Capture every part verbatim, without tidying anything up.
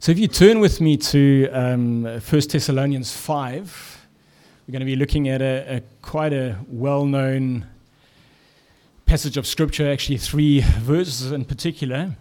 So if you turn with me to um, First Thessalonians five, we're going to be looking at a, a quite a well-known passage of Scripture, actually three verses in particular.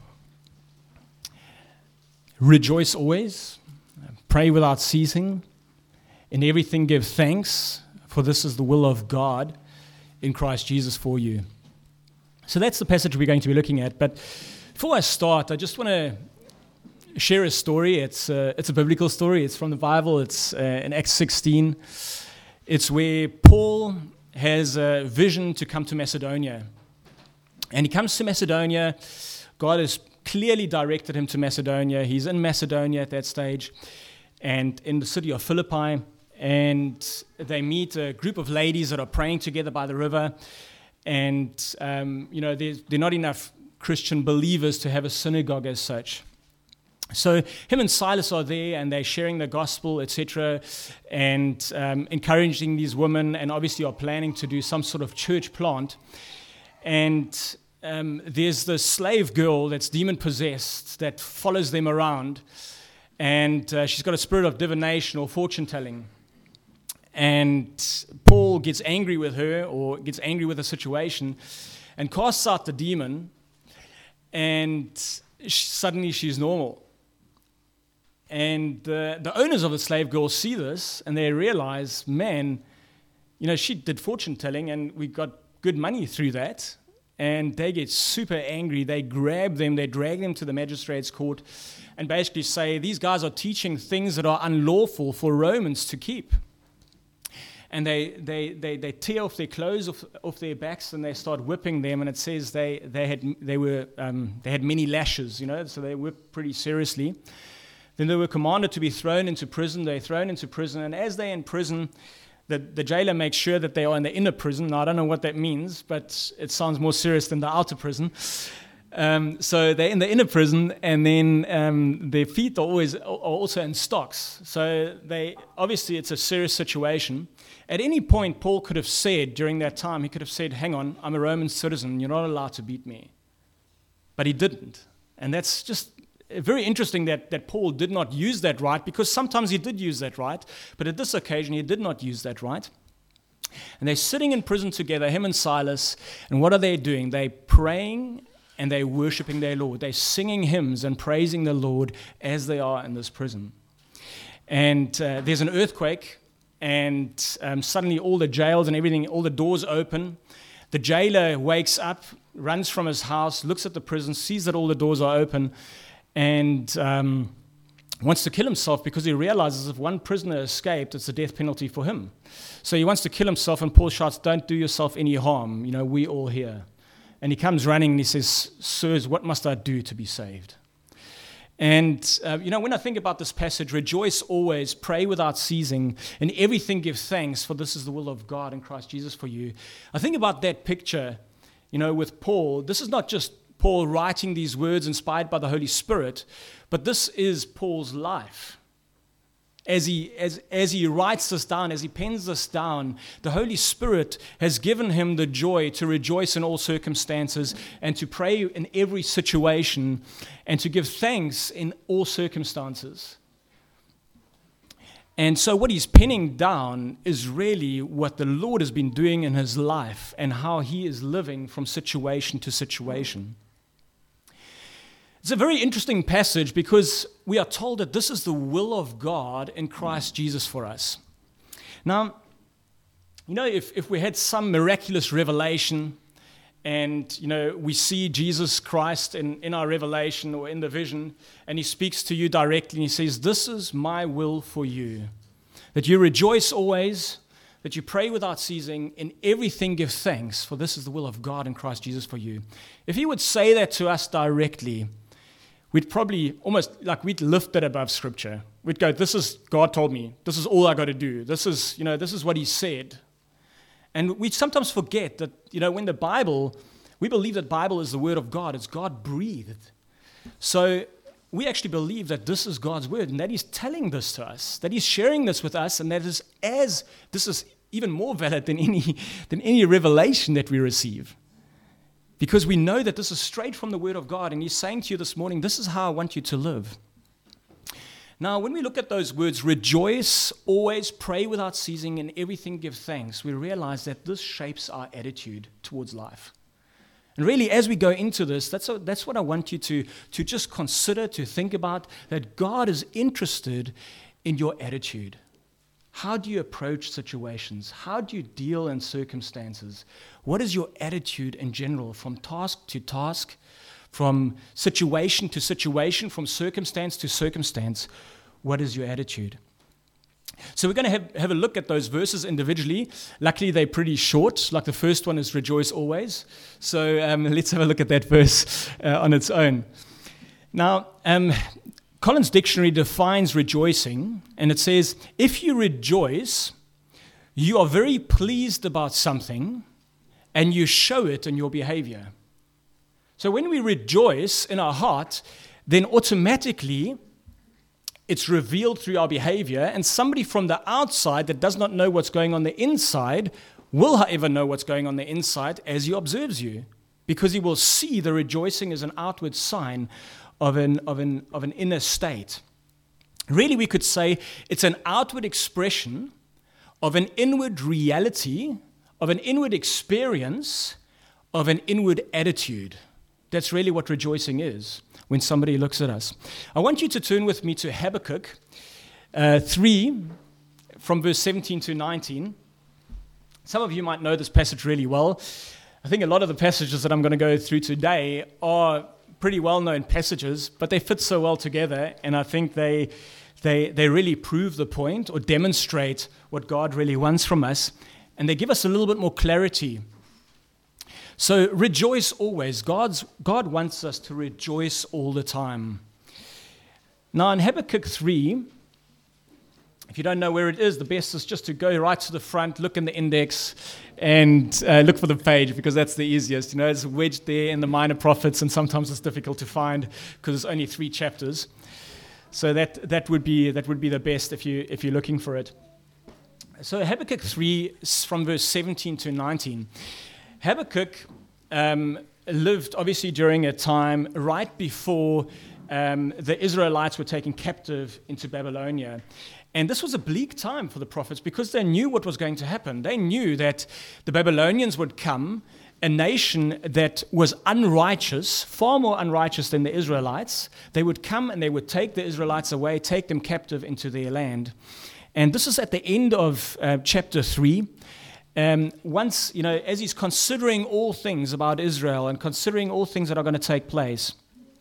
Rejoice always, pray without ceasing, in everything give thanks, for this is the will of God in Christ Jesus for you. So that's the passage we're going to be looking at. But before I start, I just want to share a story. It's a, it's a biblical story. It's from the Bible. It's uh, in Acts sixteen. It's where Paul has a vision to come to Macedonia. And he comes to Macedonia. God has clearly directed him to Macedonia. He's in Macedonia at that stage and in the city of Philippi. And they meet a group of ladies that are praying together by the river. And, um, you know, there are not enough Christian believers to have a synagogue as such. So him and Silas are there, and they're sharing the gospel, et cetera, and um, encouraging these women, and obviously are planning to do some sort of church plant. And um, there's the slave girl that's demon-possessed that follows them around, and uh, she's got a spirit of divination or fortune-telling. And Paul gets angry with her, or gets angry with the situation, and casts out the demon, and she, suddenly she's normal. And the, the owners of the slave girl see this, and they realize, man, you know, she did fortune telling, and we got good money through that. And they get super angry. They grab them, they drag them to the magistrate's court, and basically say, these guys are teaching things that are unlawful for Romans to keep. And they they they, they tear off their clothes off, off their backs, and they start whipping them. And it says they they had they were um, they had many lashes, you know, so they whipped pretty seriously. Then they were commanded to be thrown into prison. They're thrown into prison, and as they're in prison, the, the jailer makes sure that they are in the inner prison. Now, I don't know what that means, but it sounds more serious than the outer prison. Um, so they're in the inner prison, and then um, their feet are always are also in stocks. So they obviously it's a serious situation. At any point, Paul could have said during that time, he could have said, hang on, I'm a Roman citizen. You're not allowed to beat me. But he didn't. And that's just very interesting that, that Paul did not use that right, because sometimes he did use that right, but at this occasion he did not use that right. And they're sitting in prison together, him and Silas, and what are they doing? They're praying and they're worshiping their Lord. They're singing hymns and praising the Lord as they are in this prison. And uh, there's an earthquake, and um, suddenly all the jails and everything, all the doors open. The jailer wakes up, runs from his house, looks at the prison, sees that all the doors are open, and um, wants to kill himself because he realizes if one prisoner escaped, it's a death penalty for him. So he wants to kill himself, and Paul shouts, don't do yourself any harm. You know, we all here. And he comes running and he says, sirs, what must I do to be saved? And, uh, you know, when I think about this passage, rejoice always, pray without ceasing, in everything give thanks, for this is the will of God in Christ Jesus for you. I think about that picture, you know, with Paul. This is not just Paul writing these words inspired by the Holy Spirit, but this is Paul's life. As he, as, as he writes this down, as he pens this down, the Holy Spirit has given him the joy to rejoice in all circumstances and to pray in every situation and to give thanks in all circumstances. And so what he's penning down is really what the Lord has been doing in his life and how he is living from situation to situation. It's a very interesting passage because we are told that this is the will of God in Christ Jesus for us. Now, you know, if, if we had some miraculous revelation and, you know, we see Jesus Christ in, in our revelation or in the vision, and he speaks to you directly and he says, this is my will for you, that you rejoice always, that you pray without ceasing, in everything give thanks, for this is the will of God in Christ Jesus for you. If he would say that to us directly, we'd probably almost, like we'd lift it above Scripture. We'd go, this is, God told me, this is all I got to do. This is, you know, this is what he said. And we sometimes forget that, you know, when the Bible, we believe that Bible is the Word of God. It's God breathed. So we actually believe that this is God's Word and that he's telling this to us, that he's sharing this with us, and that is as, this is even more valid than any, than any revelation that we receive. Because we know that this is straight from the Word of God, and he's saying to you this morning, this is how I want you to live. Now, when we look at those words, rejoice, always, pray without ceasing, in everything give thanks, we realize that this shapes our attitude towards life. And really, as we go into this, that's, a, that's what I want you to, to just consider, to think about, that God is interested in your attitude. How do you approach situations? How do you deal in circumstances? What is your attitude in general, from task to task, from situation to situation, from circumstance to circumstance? What is your attitude? So we're going to have, have a look at those verses individually. Luckily, they're pretty short. Like the first one is rejoice always. So um, let's have a look at that verse uh, on its own. Now, um, Collins Dictionary defines rejoicing, and it says, if you rejoice, you are very pleased about something, and you show it in your behavior. So when we rejoice in our heart, then automatically it's revealed through our behavior, and somebody from the outside that does not know what's going on the inside will, however, know what's going on the inside as he observes you, because he will see the rejoicing as an outward sign of an, of an, of an inner state. Really, we could say it's an outward expression of an inward reality, of an inward experience, of an inward attitude. That's really what rejoicing is when somebody looks at us. I want you to turn with me to Habakkuk uh, three, from verse seventeen to nineteen. Some of you might know this passage really well. I think a lot of the passages that I'm going to go through today are pretty well-known passages, but they fit so well together, and I think they, they, they really prove the point or demonstrate what God really wants from us, and they give us a little bit more clarity. So rejoice always. God's, God wants us to rejoice all the time. Now in Habakkuk three, if you don't know where it is, the best is just to go right to the front, look in the index, and uh, look for the page, because that's the easiest. You know, it's wedged there in the Minor Prophets, and sometimes it's difficult to find because it's only three chapters. So that that would be that would be the best if you if you're looking for it. So Habakkuk three, from verse seventeen to nineteen. Habakkuk um, lived obviously during a time right before um, the Israelites were taken captive into Babylonia. And this was a bleak time for the prophets because they knew what was going to happen. They knew that the Babylonians would come, a nation that was unrighteous, far more unrighteous than the Israelites. They would come and they would take the Israelites away, take them captive into their land. And this is at the end of uh, chapter three. Um, once, you know, as he's considering all things about Israel and considering all things that are going to take place,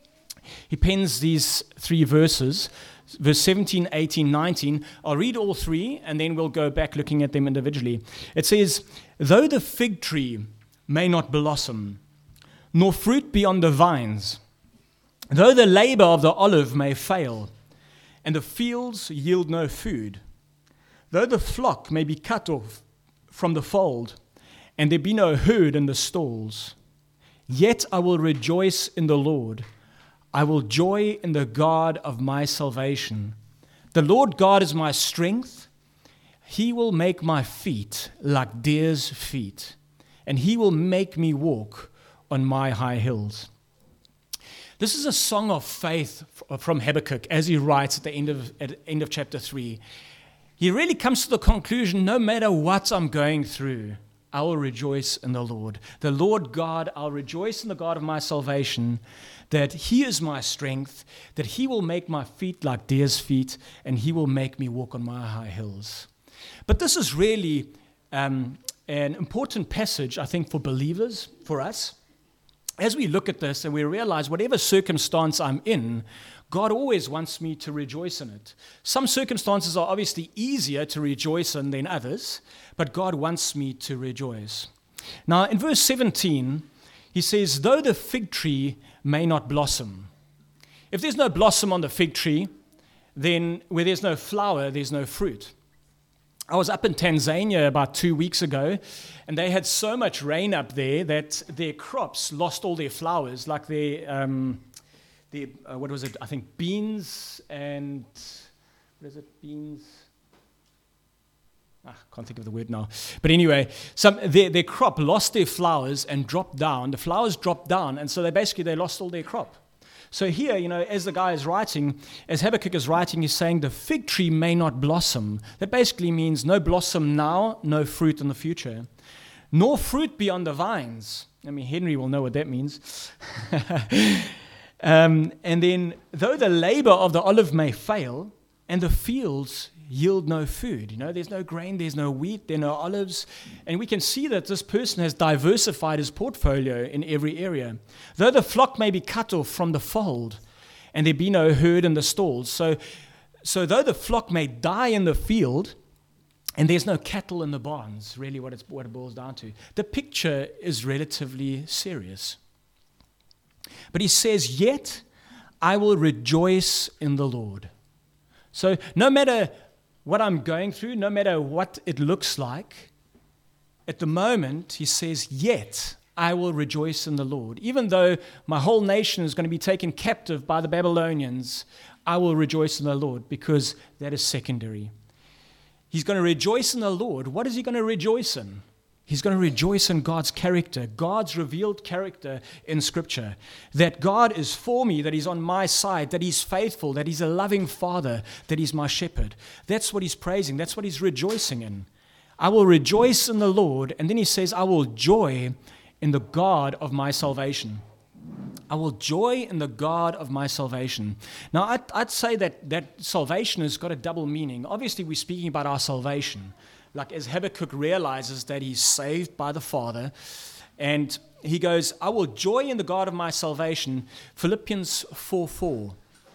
he pens these three verses, verse seventeen, eighteen, nineteen. I'll read all three, and then we'll go back looking at them individually. It says, though the fig tree may not blossom, nor fruit be on the vines, though the labor of the olive may fail, and the fields yield no food, though the flock may be cut off from the fold, and there be no herd in the stalls, yet I will rejoice in the Lord. I will joy in the God of my salvation. The Lord God is my strength. He will make my feet like deer's feet, and he will make me walk on my high hills. This is a song of faith from Habakkuk as he writes at the end of, at the end of chapter three. He really comes to the conclusion, no matter what I'm going through, I will rejoice in the Lord. The Lord God, I'll rejoice in the God of my salvation, that he is my strength, that he will make my feet like deer's feet, and he will make me walk on my high hills. But this is really um, an important passage, I think, for believers, for us. As we look at this and we realize whatever circumstance I'm in, God always wants me to rejoice in it. Some circumstances are obviously easier to rejoice in than others, but God wants me to rejoice. Now, in verse seventeen, he says, though the fig tree may not blossom. If there's no blossom on the fig tree, then where there's no flower, there's no fruit. I was up in Tanzania about two weeks ago, and they had so much rain up there that their crops lost all their flowers, like their... Um, The, uh, what was it? I think beans and, what is it? Beans? Ah, can't think of the word now. But anyway, some their, their crop lost their flowers and dropped down. The flowers dropped down, and so they basically they lost all their crop. So here, you know, as the guy is writing, as Habakkuk is writing, he's saying the fig tree may not blossom. That basically means no blossom now, no fruit in the future. Nor fruit be on the vines. I mean, Henry will know what that means. um, and then, though the labor of the olive may fail, and the fields yield no food. You know, there's no grain, there's no wheat, there are no olives. And we can see that this person has diversified his portfolio in every area. Though the flock may be cut off from the fold, and there be no herd in the stalls. So, so though the flock may die in the field, and there's no cattle in the barns, really what, it's, what it boils down to, the picture is relatively serious. But he says, yet I will rejoice in the Lord. So no matter what I'm going through, no matter what it looks like, at the moment, he says, yet I will rejoice in the Lord. Even though my whole nation is going to be taken captive by the Babylonians, I will rejoice in the Lord, because that is secondary. He's going to rejoice in the Lord. What is he going to rejoice in? He's going to rejoice in God's character, God's revealed character in Scripture, that God is for me, that he's on my side, that he's faithful, that he's a loving Father, that he's my shepherd. That's what he's praising. That's what he's rejoicing in. I will rejoice in the Lord. And then he says, I will joy in the God of my salvation. I will joy in the God of my salvation. Now, I'd, I'd say that, that salvation has got a double meaning. Obviously, we're speaking about our salvation. Like as Habakkuk realizes that he's saved by the Father, and he goes, I will joy in the God of my salvation. Philippians four four.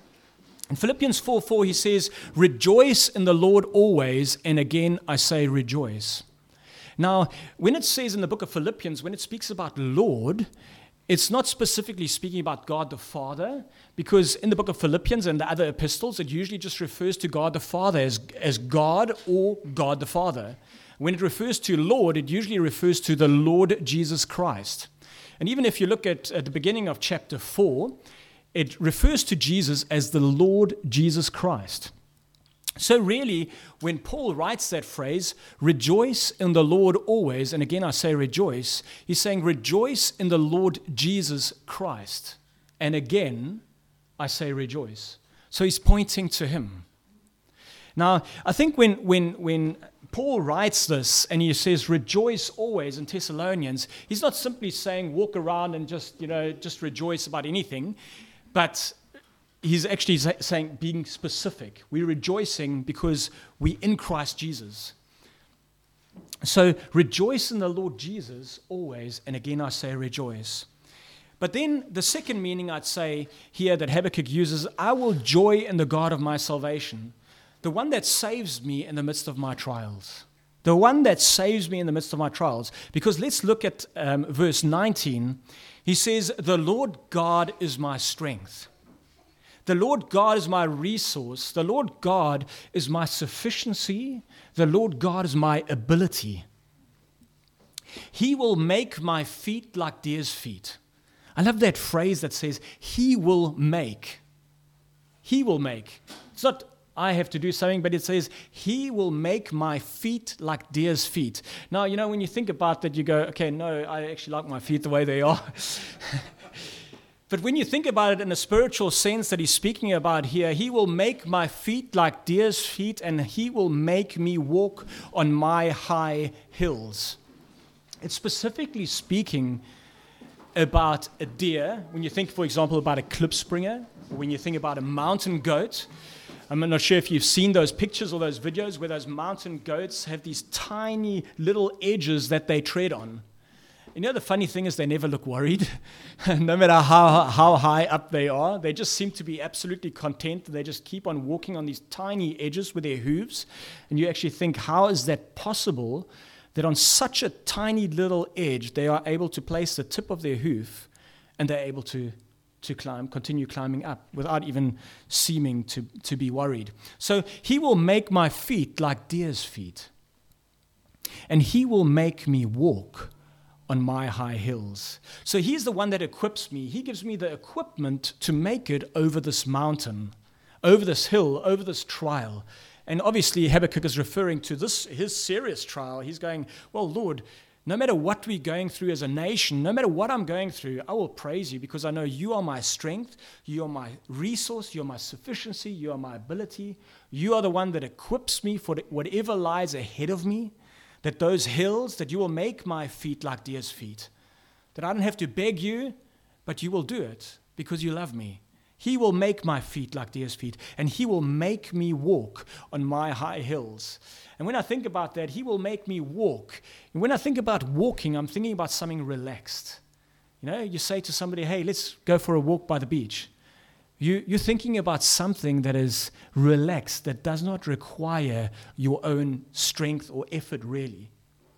In Philippians four four, he says, rejoice in the Lord always, and again I say rejoice. Now, when it says in the book of Philippians, when it speaks about Lord, it's not specifically speaking about God the Father, because in the book of Philippians and the other epistles, it usually just refers to God the Father as, as God or God the Father. When it refers to Lord, it usually refers to the Lord Jesus Christ. And even if you look at, at the beginning of chapter four, it refers to Jesus as the Lord Jesus Christ. So really, when Paul writes that phrase, rejoice in the Lord always, and again I say rejoice, he's saying rejoice in the Lord Jesus Christ. And again, I say rejoice. So he's pointing to him. Now, I think when, when, when Paul writes this and he says rejoice always in Thessalonians, he's not simply saying walk around and just, you know, just rejoice about anything, but he's actually saying, being specific. We're rejoicing because we're in Christ Jesus. So rejoice in the Lord Jesus always, and again I say rejoice. But then the second meaning I'd say here that Habakkuk uses, I will joy in the God of my salvation, the one that saves me in the midst of my trials. The one that saves me in the midst of my trials. Because let's look at um, verse nineteen. He says, the Lord God is my strength. The Lord God is my resource. The Lord God is my sufficiency. The Lord God is my ability. He will make my feet like deer's feet. I love that phrase that says, he will make. He will make. It's not I have to do something, but it says, he will make my feet like deer's feet. Now, you know, when you think about that, you go, okay, no, I actually like my feet the way they are. But when you think about it in a spiritual sense that he's speaking about here, he will make my feet like deer's feet, and he will make me walk on my high hills. It's specifically speaking about a deer. When you think, for example, about a klipspringer, or when you think about a mountain goat, I'm not sure if you've seen those pictures or those videos where those mountain goats have these tiny little edges that they tread on. You know, the funny thing is they never look worried. No matter how how high up they are, they just seem to be absolutely content. They just keep on walking on these tiny edges with their hooves. And you actually think, how is that possible that on such a tiny little edge they are able to place the tip of their hoof and they're able to, to climb, continue climbing up without even seeming to, to be worried. So he will make my feet like deer's feet, and he will make me walk on my high hills. So he's the one that equips me. He gives me the equipment to make it over this mountain, over this hill, over this trial. And obviously Habakkuk is referring to this, his serious trial. He's going, well, Lord, No matter what we're going through as a nation, no matter what I'm going through, I will praise you because I know you are my strength, you are my resource, you are my sufficiency, you are my ability. You are the one that equips me for whatever lies ahead of me, that those hills, that you will make my feet like deer's feet, that I don't have to beg you, but you will do it because you love me. He will make my feet like deer's feet, and he will make me walk on my high hills. And when I think about that, he will make me walk. And when I think about walking, I'm thinking about something relaxed. You know, you say to somebody, hey, let's go for a walk by the beach. You, you're thinking about something that is relaxed, that does not require your own strength or effort, really.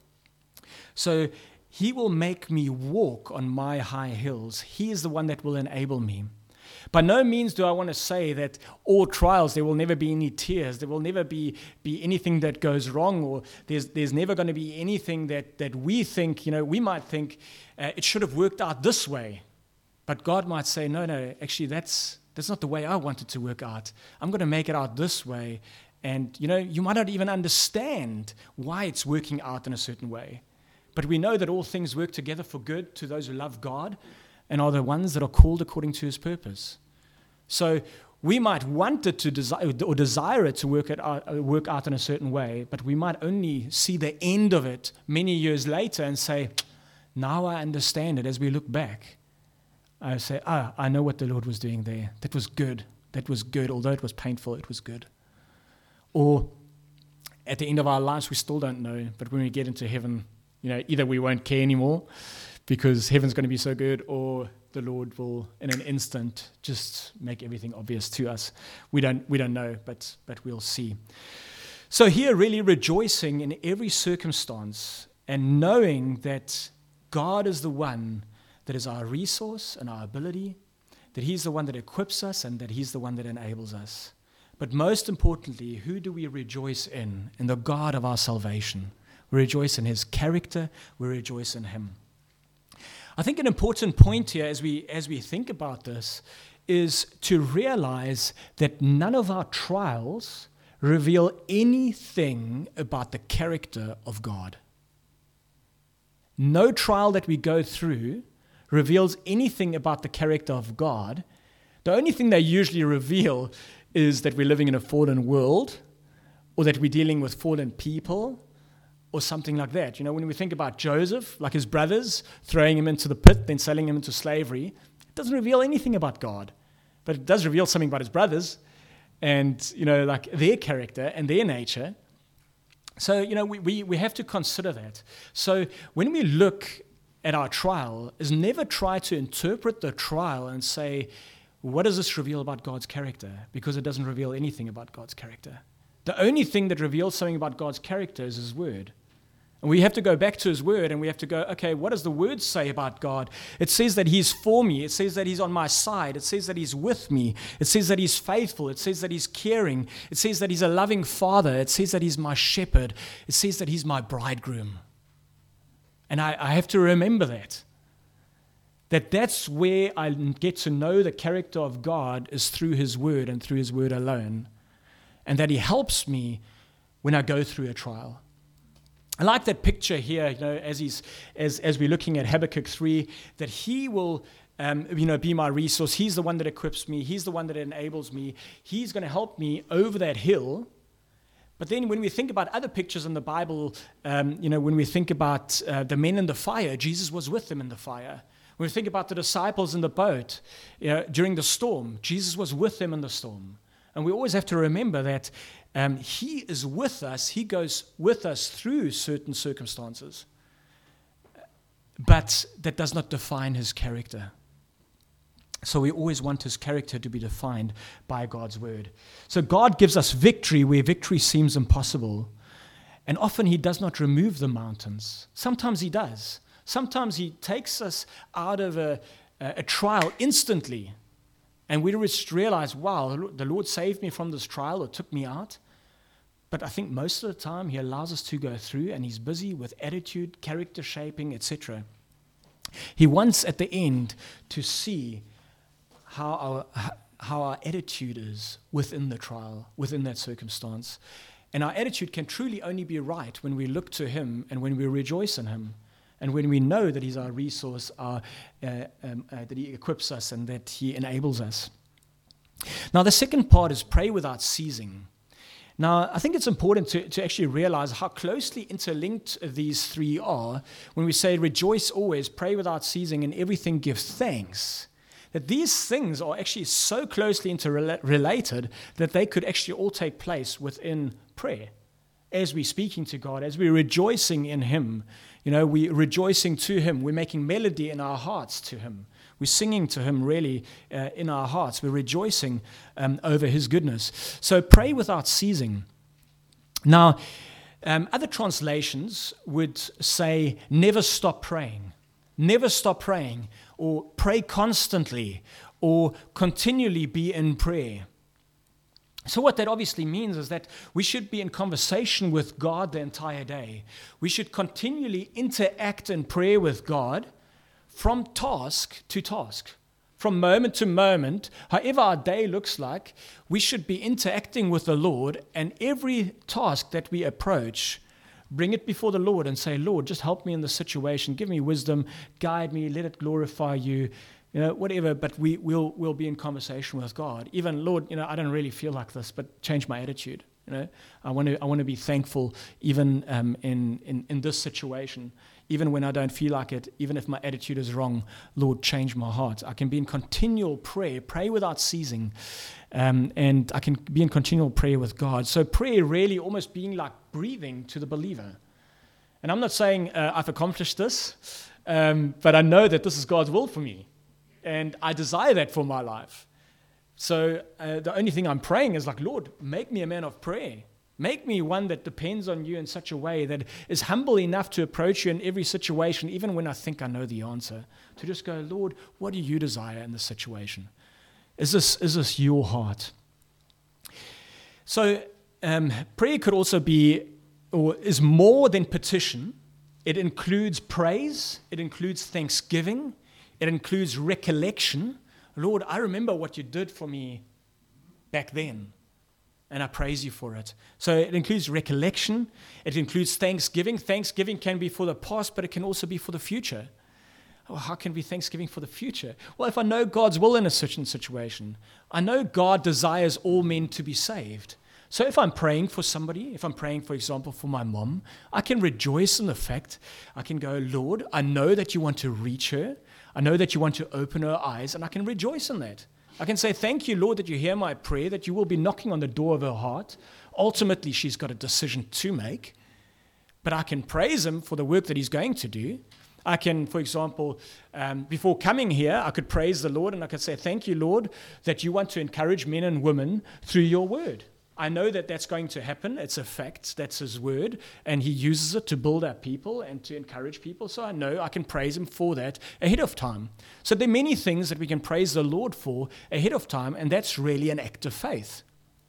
So he will make me walk on my high hills. He is the one that will enable me. By no means do I want to say that all trials, there will never be any tears, there will never be, be anything that goes wrong, or there's there's never going to be anything that, that we think, you know, we might think uh, it should have worked out this way. But God might say, no, no, actually that's that's not the way I want it to work out. I'm going to make it out this way. And, you know, you might not even understand why it's working out in a certain way. But we know that all things work together for good to those who love God and are the ones that are called according to his purpose. So we might want it to desire or desire it to work, it out, work out in a certain way, but we might only see the end of it many years later and say, now I understand it. As we look back, I say, ah, I know what the Lord was doing there. That was good. That was good. Although it was painful, it was good. Or at the end of our lives, we still don't know, but when we get into heaven, you know, either we won't care anymore because heaven's going to be so good, or the Lord will, in an instant, just make everything obvious to us. We don't we don't know, but but we'll see. So here, really rejoicing in every circumstance and knowing that God is the one that is our resource and our ability, that he's the one that equips us and that he's the one that enables us. But most importantly, who do we rejoice in? In the God of our salvation. We rejoice in his character. We rejoice in him. I think an important point here as we as we think about this is to realize that none of our trials reveal anything about the character of God. No trial that we go through reveals anything about the character of God. The only thing they usually reveal is that we're living in a fallen world, or that we're dealing with fallen people, or something like that. You know, when we think about Joseph, like his brothers, throwing him into the pit, then selling him into slavery, it doesn't reveal anything about God. But it does reveal something about his brothers and, you know, like their character and their nature. So, you know, we, we, we have to consider that. So when we look at our trial, is never try to interpret the trial and say, what does this reveal about God's character? Because it doesn't reveal anything about God's character. The only thing that reveals something about God's character is his word. And we have to go back to his word and we have to go, okay, what does the word say about God? It says that he's for me. It says that he's on my side. It says that he's with me. It says that he's faithful. It says that he's caring. It says that he's a loving father. It says that he's my shepherd. It says that he's my bridegroom. And I, I have to remember that. That that's where I get to know the character of God is through his word and through his word alone. And that he helps me when I go through a trial. I like that picture here, you know, as he's as as we're looking at Habakkuk three, that he will, um, you know, be my resource. He's the one that equips me. He's the one that enables me. He's going to help me over that hill. But then when we think about other pictures in the Bible, um, you know, when we think about uh, the men in the fire, Jesus was with them in the fire. When we think about the disciples in the boat, you know, during the storm, Jesus was with them in the storm. And we always have to remember that um, he is with us. He goes with us through certain circumstances. But that does not define his character. So we always want his character to be defined by God's word. So God gives us victory where victory seems impossible. And often he does not remove the mountains. Sometimes he does. Sometimes he takes us out of a, a trial instantly. And we just realize, wow, the Lord saved me from this trial or took me out. But I think most of the time he allows us to go through and he's busy with attitude, character shaping, et cetera. He wants at the end to see how our, how our attitude is within the trial, within that circumstance. And our attitude can truly only be right when we look to him and when we rejoice in him. And when we know that he's our resource, our, uh, um, uh, that he equips us and that he enables us. Now, the second part is pray without ceasing. Now, I think it's important to, to actually realize how closely interlinked these three are when we say rejoice always, pray without ceasing, and everything give thanks. That these things are actually so closely interrelated that they could actually all take place within prayer. As we're speaking to God, as we're rejoicing in him, you know, we're rejoicing to him, we're making melody in our hearts to him. We're singing to him really uh, in our hearts. We're rejoicing um, over his goodness. So pray without ceasing. Now, um, other translations would say never stop praying. Never stop praying, or pray constantly, or continually be in prayer. So what that obviously means is that we should be in conversation with God the entire day. We should continually interact in prayer with God from task to task, from moment to moment. However our day looks like, we should be interacting with the Lord, and every task that we approach, bring it before the Lord and say, Lord, just help me in this situation. Give me wisdom, guide me, let it glorify you, you know, whatever. But we will we'll be in conversation with God. Even, Lord, you know, I don't really feel like this, but change my attitude. You know, I want to I want to be thankful even um, in, in in this situation. Even when I don't feel like it, even if my attitude is wrong, Lord, change my heart. I can be in continual prayer, pray without ceasing, um, and I can be in continual prayer with God. So prayer really almost being like breathing to the believer. And I'm not saying uh, I've accomplished this, um, but I know that this is God's will for me, and I desire that for my life. So uh, the only thing I'm praying is like, Lord, make me a man of prayer. Make me one that depends on you in such a way that is humble enough to approach you in every situation, even when I think I know the answer, to just go, Lord, what do you desire in this situation? Is this, is this your heart? So um, prayer could also be, or is more than petition. It includes praise. It includes thanksgiving. It includes recollection. Lord, I remember what you did for me back then, and I praise you for it. So it includes recollection. It includes thanksgiving. Thanksgiving can be for the past, but it can also be for the future. Oh, how can be thanksgiving for the future? Well, if I know God's will in a certain situation, I know God desires all men to be saved. So if I'm praying for somebody, if I'm praying, for example, for my mom, I can rejoice in the fact, I can go, Lord, I know that you want to reach her. I know that you want to open her eyes, and I can rejoice in that. I can say, thank you, Lord, that you hear my prayer, that you will be knocking on the door of her heart. Ultimately, she's got a decision to make, but I can praise him for the work that he's going to do. I can, for example, um, before coming here, I could praise the Lord, and I could say, thank you, Lord, that you want to encourage men and women through your word. I know that that's going to happen. It's a fact. That's his word. And he uses it to build up people and to encourage people. So I know I can praise him for that ahead of time. So there are many things that we can praise the Lord for ahead of time, and that's really an act of faith.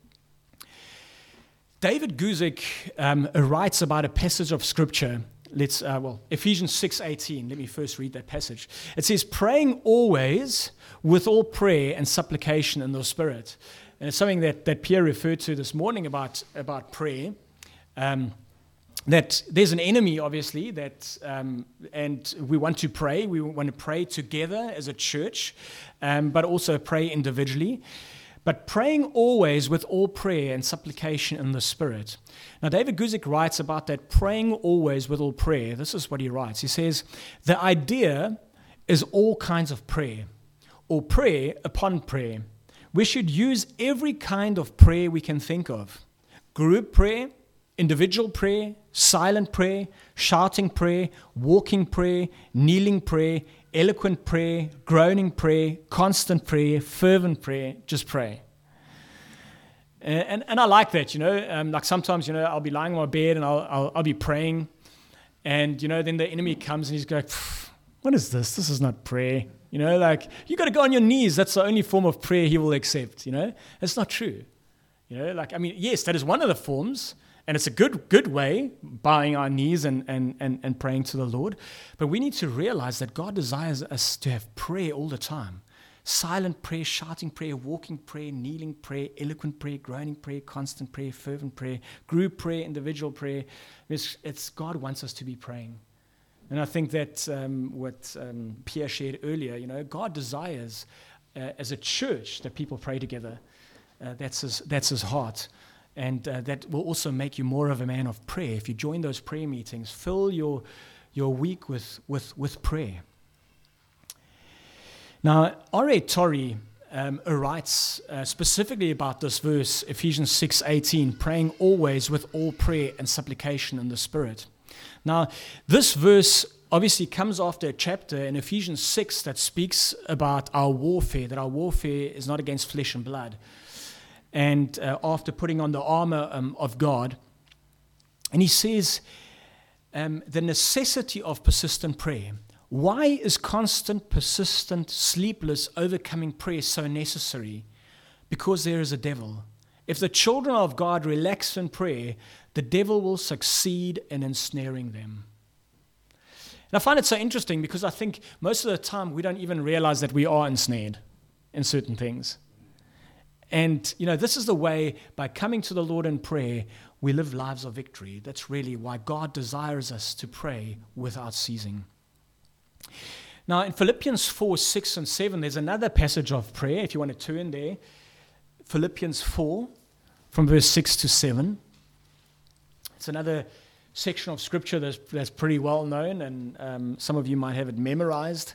David Guzik um, writes about a passage of Scripture. Let's, uh, well, Ephesians six eighteen. Let me first read that passage. It says, praying always with all prayer and supplication in the Spirit. And it's something that, that Pierre referred to this morning about, about prayer, um, that there's an enemy, obviously, that um, and we want to pray. We want to pray together as a church, um, but also pray individually. But praying always with all prayer and supplication in the Spirit. Now, David Guzik writes about that, praying always with all prayer. This is what he writes. He says, the idea is all kinds of prayer, or prayer upon prayer. We should use every kind of prayer we can think of. Group prayer, individual prayer, silent prayer, shouting prayer, walking prayer, kneeling prayer, eloquent prayer, groaning prayer, constant prayer, fervent prayer, just pray. And, and, and I like that, you know, um, like sometimes, you know, I'll be lying on my bed and I'll, I'll, I'll be praying, and, you know, then the enemy comes and he's going, what is this? This is not prayer. You know, like, you got to go on your knees. That's the only form of prayer he will accept, you know. It's not true. You know, like, I mean, yes, that is one of the forms, and it's a good good way, bowing our knees and, and, and, and praying to the Lord. But we need to realize that God desires us to have prayer all the time. Silent prayer, shouting prayer, walking prayer, kneeling prayer, eloquent prayer, groaning prayer, constant prayer, fervent prayer, group prayer, individual prayer. It's, it's God wants us to be praying. And I think that um, what um, Pierre shared earlier, you know, God desires uh, as a church that people pray together. Uh, that's his, that's his heart. And uh, that will also make you more of a man of prayer. If you join those prayer meetings, fill your your week with, with, with prayer. Now, R A Torrey um, writes uh, specifically about this verse, Ephesians six eighteen, praying always with all prayer and supplication in the Spirit. Now, this verse obviously comes after a chapter in Ephesians six that speaks about our warfare, that our warfare is not against flesh and blood. And uh, after putting on the armor um, of God, and he says um, the necessity of persistent prayer. Why is constant, persistent, sleepless, overcoming prayer so necessary? Because there is a devil. If the children of God relax in prayer, the devil will succeed in ensnaring them. And I find it so interesting because I think most of the time we don't even realize that we are ensnared in certain things. And, you know, this is the way, by coming to the Lord in prayer, we live lives of victory. That's really why God desires us to pray without ceasing. Now, in Philippians four, six, and seven, there's another passage of prayer, if you want to turn there. Philippians four, from verse six to seven. It's another section of Scripture that's, that's pretty well known, and um, some of you might have it memorized.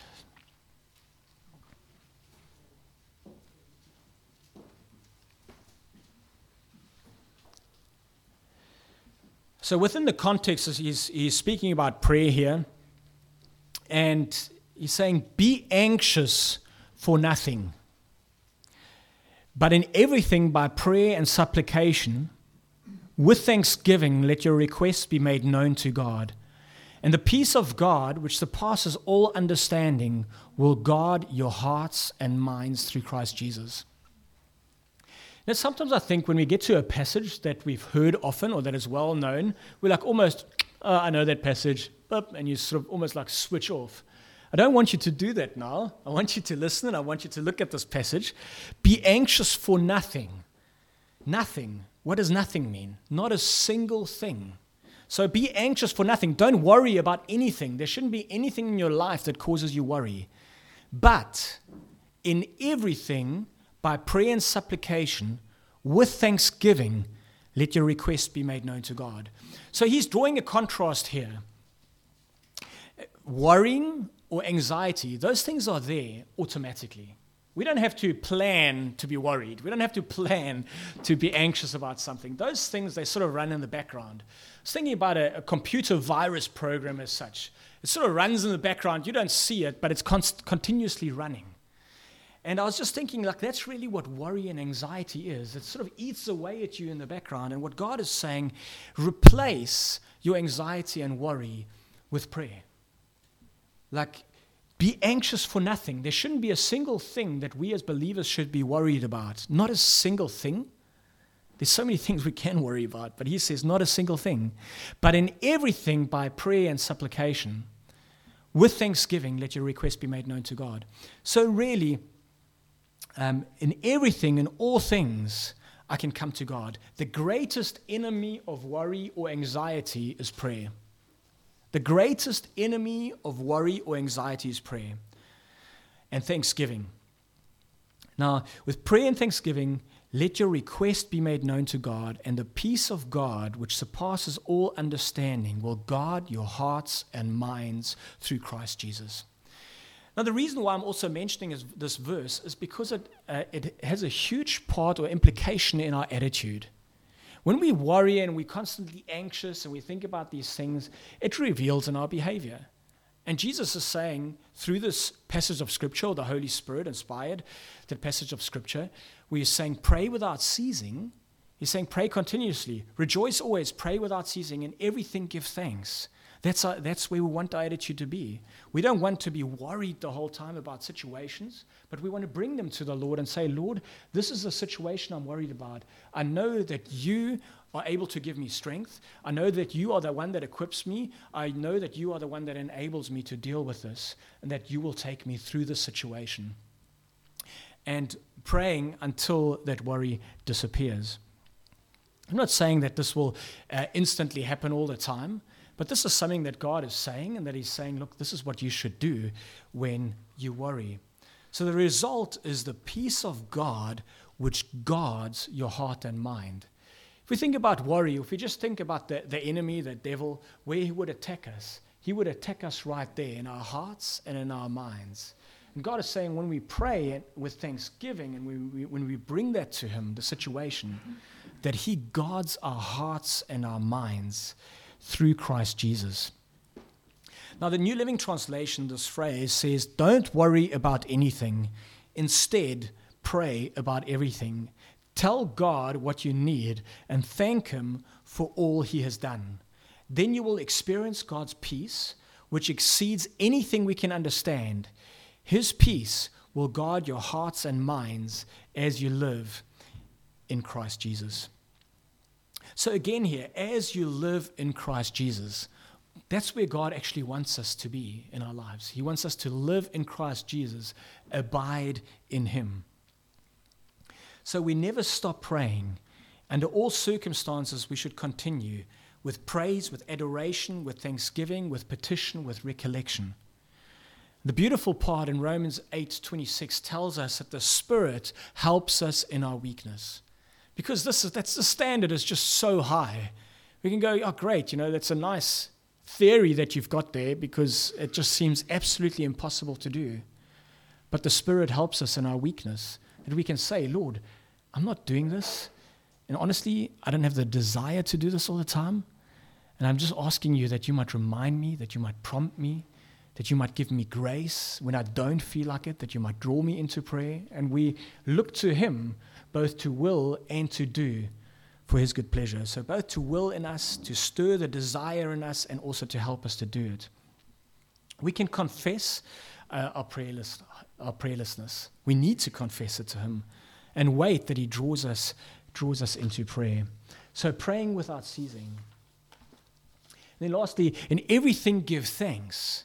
So within the context, he's, he's speaking about prayer here, and he's saying, be anxious for nothing, but in everything by prayer and supplication, with thanksgiving, let your requests be made known to God. And the peace of God, which surpasses all understanding, will guard your hearts and minds through Christ Jesus. Now, sometimes I think when we get to a passage that we've heard often or that is well known, we're like almost, oh, I know that passage, and you sort of almost like switch off. I don't want you to do that now. I want you to listen, and I want you to look at this passage. Be anxious for nothing. Nothing. What does nothing mean? Not a single thing. So be anxious for nothing. Don't worry about anything. There shouldn't be anything in your life that causes you worry. But in everything, by prayer and supplication, with thanksgiving, let your requests be made known to God. So he's drawing a contrast here. Worrying or anxiety, those things are there automatically. We don't have to plan to be worried. We don't have to plan to be anxious about something. Those things, they sort of run in the background. I was thinking about a, a computer virus program as such. It sort of runs in the background. You don't see it, but it's const- continuously running. And I was just thinking, like, that's really what worry and anxiety is. It sort of eats away at you in the background. And what God is saying, replace your anxiety and worry with prayer. Like, be anxious for nothing. There shouldn't be a single thing that we as believers should be worried about. Not a single thing. There's so many things we can worry about, but he says not a single thing. But in everything by prayer and supplication, with thanksgiving, let your request be made known to God. So really, Um, in everything, in all things, I can come to God. The greatest enemy of worry or anxiety is prayer. The greatest enemy of worry or anxiety is prayer and thanksgiving. Now, with prayer and thanksgiving, let your request be made known to God, and the peace of God, which surpasses all understanding, will guard your hearts and minds through Christ Jesus. Now, the reason why I'm also mentioning is, this verse is because it, uh, it has a huge part or implication in our attitude. When we worry and we're constantly anxious and we think about these things, it reveals in our behavior. And Jesus is saying, through this passage of Scripture, or the Holy Spirit inspired the passage of Scripture, where he's saying, pray without ceasing. He's saying, pray continuously. Rejoice always, pray without ceasing, and everything give thanks. That's our, that's where we want our attitude to be. We don't want to be worried the whole time about situations, but we want to bring them to the Lord and say, Lord, this is a situation I'm worried about. I know that you are able to give me strength. I know that you are the one that equips me. I know that you are the one that enables me to deal with this, and that you will take me through this situation. And praying until that worry disappears. I'm not saying that this will uh, instantly happen all the time, But this is something that God is saying, and that he's saying, look, this is what you should do when you worry. So the result is the peace of God which guards your heart and mind. If we think about worry, if we just think about the, the enemy, the devil, where he would attack us, he would attack us right there in our hearts and in our minds. And God is saying when we pray with thanksgiving and we, we, when we bring that to him, the situation, that he guards our hearts and our minds through Christ Jesus. Now, the New Living Translation, this phrase says, don't worry about anything. Instead, pray about everything. Tell God what you need and thank him for all he has done. Then you will experience God's peace, which exceeds anything we can understand. His peace will guard your hearts and minds as you live in Christ Jesus. So again here, as you live in Christ Jesus, that's where God actually wants us to be in our lives. He wants us to live in Christ Jesus, abide in him. So we never stop praying. Under all circumstances, we should continue with praise, with adoration, with thanksgiving, with petition, with recollection. The beautiful part in Romans eight twenty-six tells us that the Spirit helps us in our weakness. Because this is, that's the standard is just so high. We can go, oh, great, you know, that's a nice theory that you've got there because it just seems absolutely impossible to do. But the Spirit helps us in our weakness. That we can say, Lord, I'm not doing this. And honestly, I don't have the desire to do this all the time. And I'm just asking you that you might remind me, that you might prompt me, that you might give me grace when I don't feel like it, that you might draw me into prayer. And we look to him both to will and to do for his good pleasure. So both to will in us, to stir the desire in us, and also to help us to do it. We can confess uh, our, prayerless, our prayerlessness. We need to confess it to him and wait that he draws us, draws us into prayer. So praying without ceasing. And then lastly, in everything give thanks.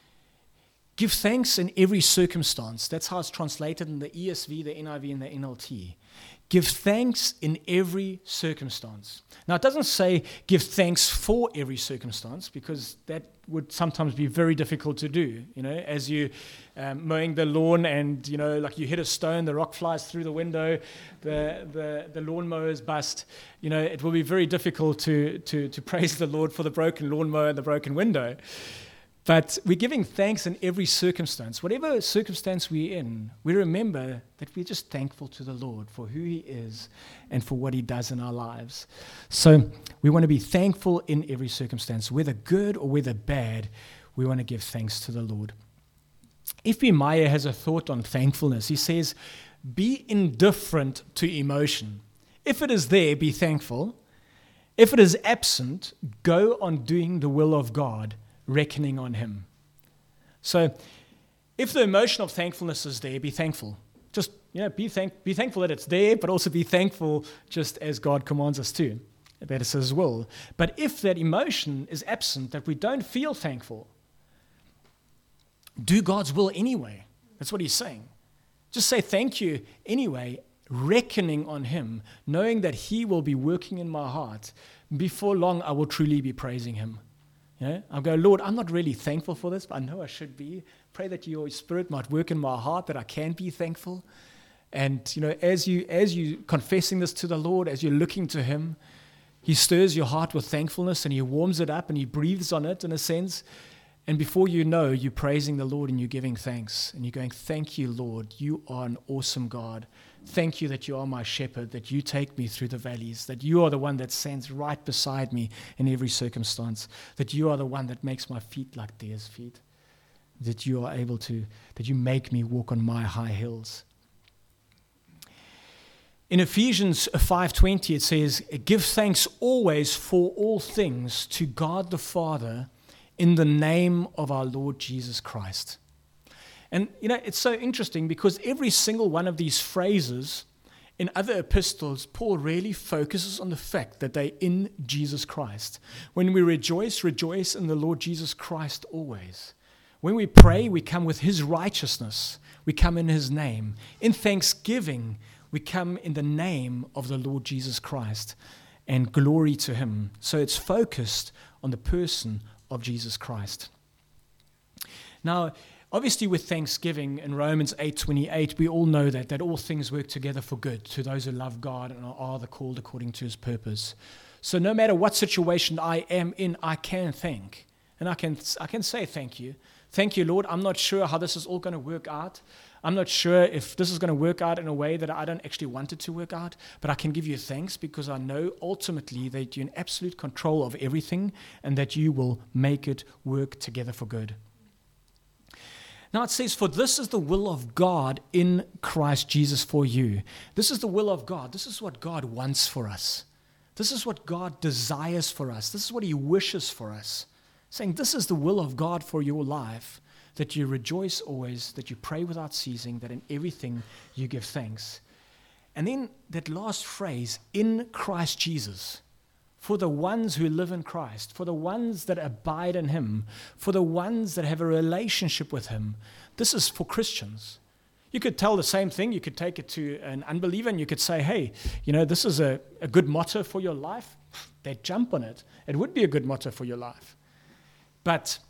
Give thanks in every circumstance. That's how it's translated in the E S V, the N I V, and the N L T. Give thanks in every circumstance. Now, it doesn't say give thanks for every circumstance, because that would sometimes be very difficult to do. You know, as you um, mowing the lawn and, you know, like you hit a stone, the rock flies through the window, the the, the lawnmower's bust. You know, it will be very difficult to, to, to praise the Lord for the broken lawnmower and the broken window. But we're giving thanks in every circumstance. Whatever circumstance we're in, we remember that we're just thankful to the Lord for who he is and for what he does in our lives. So we want to be thankful in every circumstance, whether good or whether bad. We want to give thanks to the Lord. F B Meyer has a thought on thankfulness. He says, be indifferent to emotion. If it is there, be thankful. If it is absent, go on doing the will of God, reckoning on him. So if the emotion of thankfulness is there, be thankful. Just, you know, be, thank, be thankful that it's there, but also be thankful just as God commands us to. That is his will. But if that emotion is absent, that we don't feel thankful, do God's will anyway. That's what he's saying. Just say thank you anyway, reckoning on him, knowing that he will be working in my heart. Before long, I will truly be praising him. You know, I'll go, Lord, I'm not really thankful for this, but I know I should be. Pray that your Spirit might work in my heart, that I can be thankful. And, you know, as you as you confessing this to the Lord, as you're looking to him, he stirs your heart with thankfulness and he warms it up and he breathes on it in a sense. And before you know, you're praising the Lord and you're giving thanks. And you're going, thank you, Lord. You are an awesome God. Thank you that you are my shepherd, that you take me through the valleys, that you are the one that stands right beside me in every circumstance, that you are the one that makes my feet like deer's feet, that you are able to, that you make me walk on my high hills. In Ephesians five twenty, it says, give thanks always for all things to God the Father in the name of our Lord Jesus Christ. And, you know, it's so interesting because every single one of these phrases in other epistles, Paul really focuses on the fact that they're in Jesus Christ. When we rejoice, rejoice in the Lord Jesus Christ always. When we pray, we come with his righteousness. We come in his name. In thanksgiving, we come in the name of the Lord Jesus Christ. and glory to him. So it's focused on the person of Jesus Christ. Now, obviously with Thanksgiving in Romans eight twenty-eight, we all know that, that all things work together for good to those who love God and are the called according to his purpose. So no matter what situation I am in, I can thank. And I can I can say thank you. Thank you, Lord. I'm not sure how this is all going to work out. I'm not sure if this is going to work out in a way that I don't actually want it to work out, but I can give you thanks because I know ultimately that you're in absolute control of everything and that you will make it work together for good. Now it says, for this is the will of God in Christ Jesus for you. This is the will of God. This is what God wants for us. This is what God desires for us. This is what he wishes for us. Saying this is the will of God for your life, that you rejoice always, that you pray without ceasing, that in everything you give thanks. And then that last phrase, in Christ Jesus, for the ones who live in Christ, for the ones that abide in him, for the ones that have a relationship with him. This is for Christians. You could tell the same thing. You could take it to an unbeliever and you could say, hey, you know, this is a, a good motto for your life. They'd jump on it. It would be a good motto for your life. But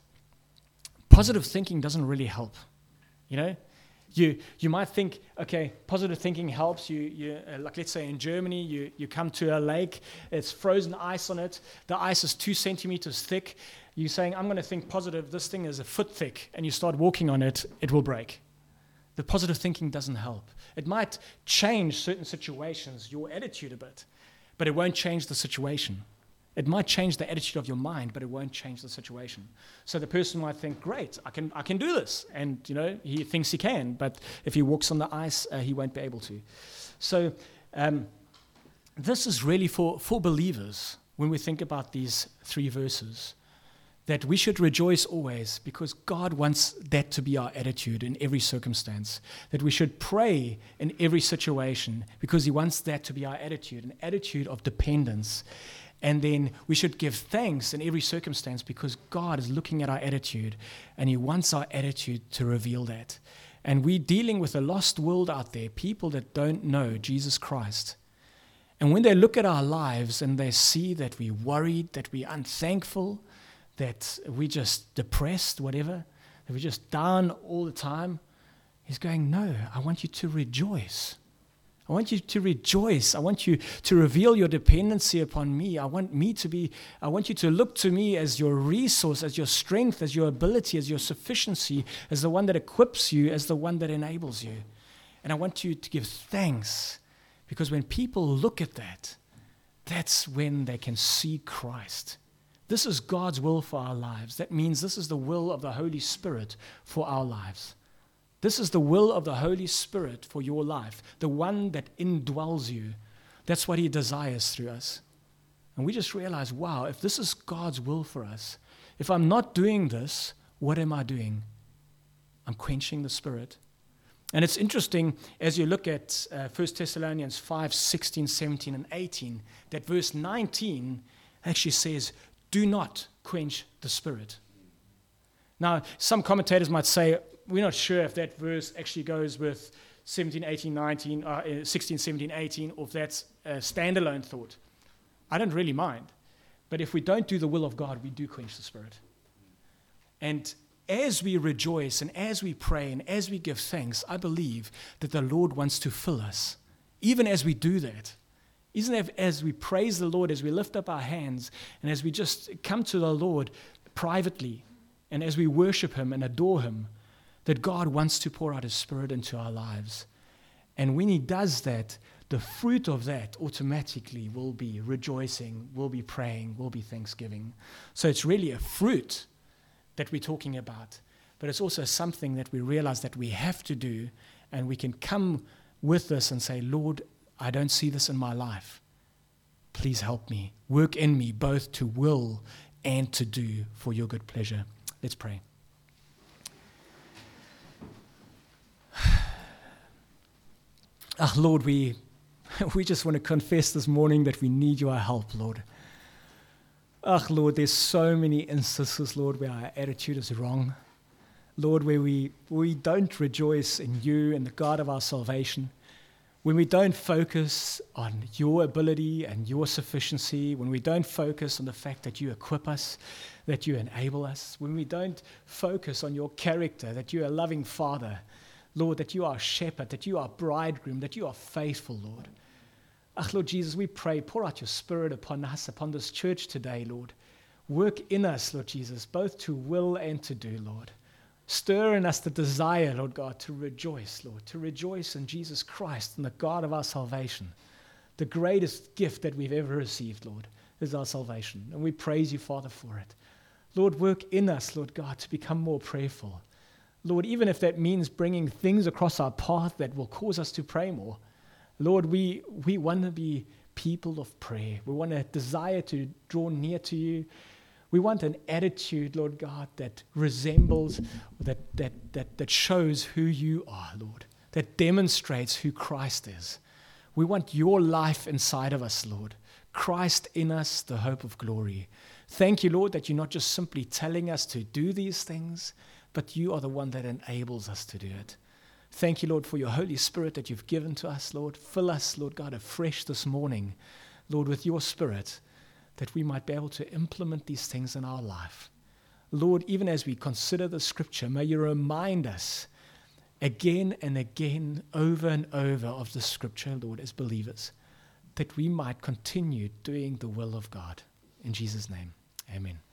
positive thinking doesn't really help. You know, you you might think, okay, positive thinking helps. You you uh, like let's say in Germany, you you come to a lake, it's frozen ice on it. The ice is two centimeters thick. You're saying, I'm going to think positive. This thing is a foot thick, and you start walking on it, it will break. The positive thinking doesn't help. It might change certain situations, your attitude a bit, but it won't change the situation. It might change the attitude of your mind, but it won't change the situation. So the person might think, great, I can I can do this. And, you know, he thinks he can, but if he walks on the ice, uh, he won't be able to. So um, this is really for, for believers when we think about these three verses, that we should rejoice always because God wants that to be our attitude in every circumstance, that we should pray in every situation because he wants that to be our attitude, an attitude of dependence. And then we should give thanks in every circumstance because God is looking at our attitude and he wants our attitude to reveal that. And we're dealing with a lost world out there, people that don't know Jesus Christ. And when they look at our lives and they see that we're worried, that we're unthankful, that we're just depressed, whatever, that we're just down all the time, he's going, no, I want you to rejoice. I want you to rejoice. I want you to reveal your dependency upon me. I want me to be, I want you to look to me as your resource, as your strength, as your ability, as your sufficiency, as the one that equips you, as the one that enables you. And I want you to give thanks because when people look at that, that's when they can see Christ. This is God's will for our lives. That means this is the will of the Holy Spirit for our lives. This is the will of the Holy Spirit for your life, the one that indwells you. That's what he desires through us. And we just realize, wow, if this is God's will for us, if I'm not doing this, what am I doing? I'm quenching the Spirit. And it's interesting as you look at uh, First Thessalonians five, sixteen, seventeen, and eighteen, that verse nineteen actually says, do not quench the Spirit. Now, some commentators might say, we're not sure if that verse actually goes with seventeen, eighteen, nineteen, uh, sixteen, seventeen, eighteen, or if that's a standalone thought. I don't really mind. But if we don't do the will of God, we do quench the Spirit. And as we rejoice and as we pray and as we give thanks, I believe that the Lord wants to fill us. Even as we do that, isn't it as we praise the Lord, as we lift up our hands, and as we just come to the Lord privately, and as we worship him and adore him, that God wants to pour out his Spirit into our lives. And when he does that, the fruit of that automatically will be rejoicing, will be praying, will be thanksgiving. So it's really a fruit that we're talking about. But it's also something that we realize that we have to do, and we can come with this and say, Lord, I don't see this in my life. Please help me. Work in me both to will and to do for your good pleasure. Let's pray. Ah, oh, Lord, we we just want to confess this morning that we need your help, Lord. Ah, oh, Lord, there's so many instances, Lord, where our attitude is wrong. Lord, where we we don't rejoice in you and the God of our salvation. when we don't focus on your ability and your sufficiency, when we don't focus on the fact that you equip us, that you enable us, when we don't focus on your character, that you are a loving Father, Lord, that you are a shepherd, that you are a bridegroom, that you are faithful, Lord. Ach, Lord Jesus, we pray, pour out your Spirit upon us, upon this church today, Lord. Work in us, Lord Jesus, both to will and to do, Lord. Stir in us the desire, Lord God, to rejoice, Lord, to rejoice in Jesus Christ and the God of our salvation. The greatest gift that we've ever received, Lord, is our salvation. And we praise you, Father, for it. Lord, work in us, Lord God, to become more prayerful. Lord, even if that means bringing things across our path that will cause us to pray more. Lord, we, we want to be people of prayer. We want a desire to draw near to you. We want an attitude, Lord God, that resembles, that, that, that, that shows who you are, Lord, that demonstrates who Christ is. We want your life inside of us, Lord. Christ in us, the hope of glory. Thank you, Lord, that you're not just simply telling us to do these things, but you are the one that enables us to do it. Thank you, Lord, for your Holy Spirit that you've given to us, Lord. Fill us, Lord God, afresh this morning, Lord, with your Spirit, that we might be able to implement these things in our life. Lord, even as we consider the Scripture, may you remind us again and again, over and over of the Scripture, Lord, as believers, that we might continue doing the will of God. In Jesus' name, amen.